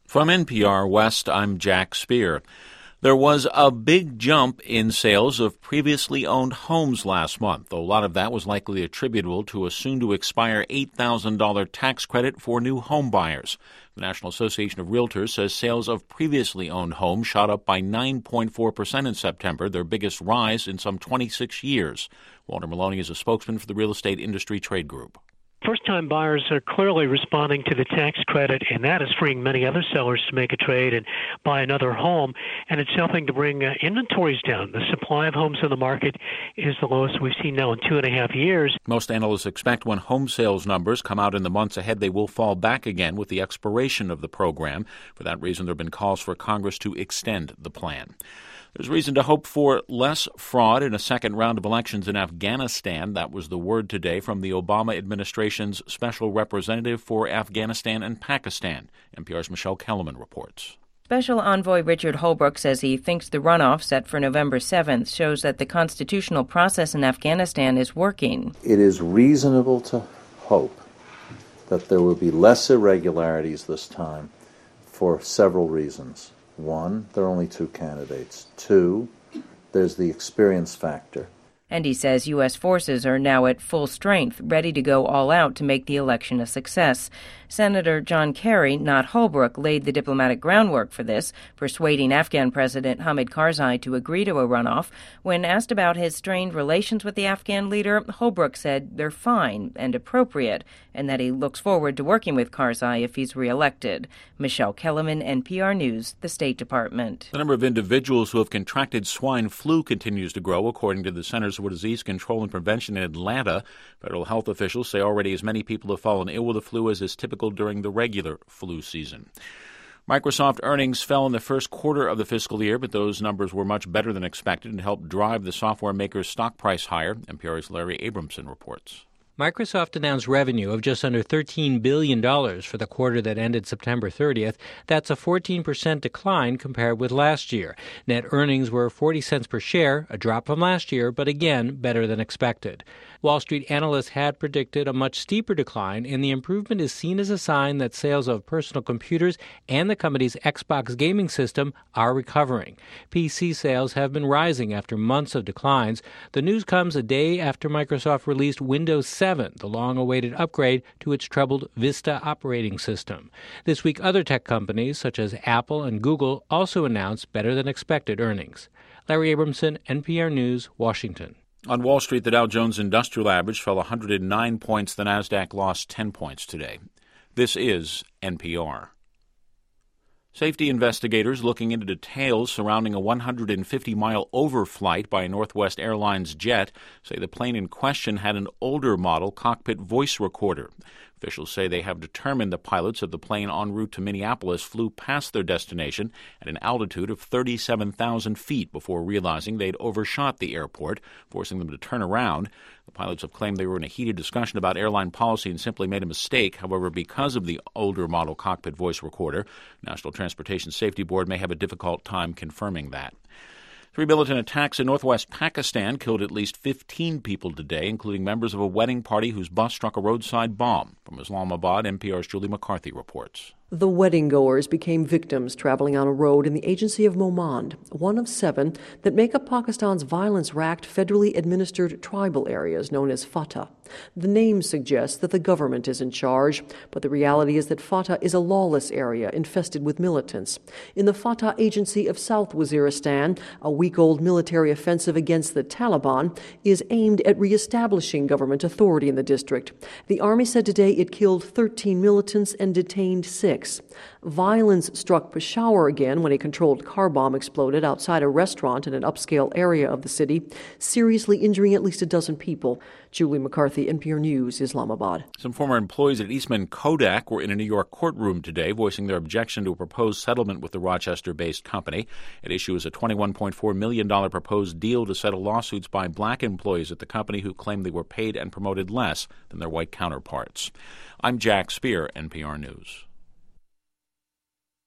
From NPR West, I'm Jack Speer. There was a big jump in sales of previously owned homes last month, though a lot of that was likely attributable to a soon-to-expire $8,000 tax credit for new home buyers. The National Association of Realtors says sales of previously owned homes shot up by 9.4% in September, their biggest rise in some 26 years. Walter Maloney is a spokesman for the Real Estate Industry Trade Group. First-time buyers are clearly responding to the tax credit, and that is freeing many other sellers to make a trade and buy another home, and it's helping to bring inventories down. The supply of homes on the market is the lowest we've seen now in 2.5 years. Most analysts expect when home sales numbers come out in the months ahead, they will fall back again with the expiration of the program. For that reason, there have been calls for Congress to extend the plan. There's reason to hope for less fraud in a second round of elections in Afghanistan. That was the word today from the Obama administration's special representative for Afghanistan and Pakistan. NPR's Michelle Kellerman reports. Special Envoy Richard Holbrooke says he thinks the runoff set for November 7th shows that the constitutional process in Afghanistan is working. It is reasonable to hope that there will be less irregularities this time for several reasons. One, there are only two candidates. Two, there's the experience factor. And he says U.S. forces are now at full strength, ready to go all out to make the election a success. Senator John Kerry, not Holbrooke, laid the diplomatic groundwork for this, persuading Afghan President Hamid Karzai to agree to a runoff. When asked about his strained relations with the Afghan leader, Holbrooke said they're fine and appropriate, and that he looks forward to working with Karzai if he's reelected. Michelle Kellerman, NPR News, the State Department. The number of individuals who have contracted swine flu continues to grow, according to the Centers for Disease Control and Prevention in Atlanta. Federal health officials say already as many people have fallen ill with the flu as is typical during the regular flu season. Microsoft earnings fell in the first quarter of the fiscal year, but those numbers were much better than expected and helped drive the software maker's stock price higher. NPR's Larry Abramson reports. Microsoft announced revenue of just under $13 billion for the quarter that ended September 30th. That's a 14% decline compared with last year. Net earnings were 40 cents per share, a drop from last year, but again, better than expected. Wall Street analysts had predicted a much steeper decline, and the improvement is seen as a sign that sales of personal computers and the company's Xbox gaming system are recovering. PC sales have been rising after months of declines. The news comes a day after Microsoft released Windows 7, the long-awaited upgrade to its troubled Vista operating system. This week, other tech companies, such as Apple and Google, also announced better-than-expected earnings. Larry Abramson, NPR News, Washington. On Wall Street, the Dow Jones Industrial Average fell 109 points. The Nasdaq lost 10 points today. This is NPR. Safety investigators looking into details surrounding a 150-mile overflight by a Northwest Airlines jet say the plane in question had an older model cockpit voice recorder. Officials say they have determined the pilots of the plane en route to Minneapolis flew past their destination at an altitude of 37,000 feet before realizing they'd overshot the airport, forcing them to turn around. The pilots have claimed they were in a heated discussion about airline policy and simply made a mistake. However, because of the older model cockpit voice recorder, National Transportation Safety Board may have a difficult time confirming that. 3 militant attacks in northwest Pakistan killed at least 15 people today, including members of a wedding party whose bus struck a roadside bomb. From Islamabad, NPR's Julie McCarthy reports. The wedding-goers became victims traveling on a road in the agency of Momand, one of 7 that make up Pakistan's violence-racked, federally administered tribal areas known as FATA. The name suggests that the government is in charge, but the reality is that FATA is a lawless area infested with militants. In the FATA agency of South Waziristan, a week-old military offensive against the Taliban is aimed at reestablishing government authority in the district. The army said today it killed 13 militants and detained 6. Violence struck Peshawar again when a controlled car bomb exploded outside a restaurant in an upscale area of the city, seriously injuring at least a dozen people. Julie McCarthy, NPR News, Islamabad. Some former employees at Eastman Kodak were in a New York courtroom today voicing their objection to a proposed settlement with the Rochester-based company. At issue is a $21.4 million proposed deal to settle lawsuits by black employees at the company who claim they were paid and promoted less than their white counterparts. I'm Jack Speer, NPR News.